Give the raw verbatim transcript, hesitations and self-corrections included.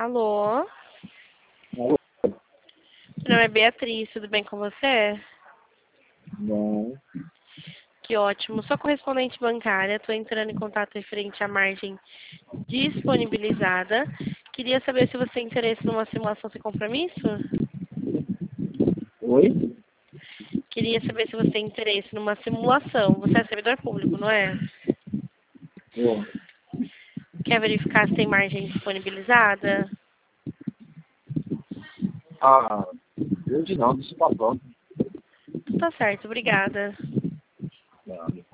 Alô? Alô? Meu nome é Beatriz, tudo bem com você? Bom. Que ótimo. Sou correspondente bancária, estou entrando em contato referente à margem disponibilizada. Queria saber se você tem interesse numa simulação sem compromisso? Oi? Queria saber se você tem interesse numa simulação. Você é servidor público, não é? Bom. Quer verificar se tem margem disponibilizada? Ah, hoje não, deixa pra próxima. Tá certo, obrigada. Nada.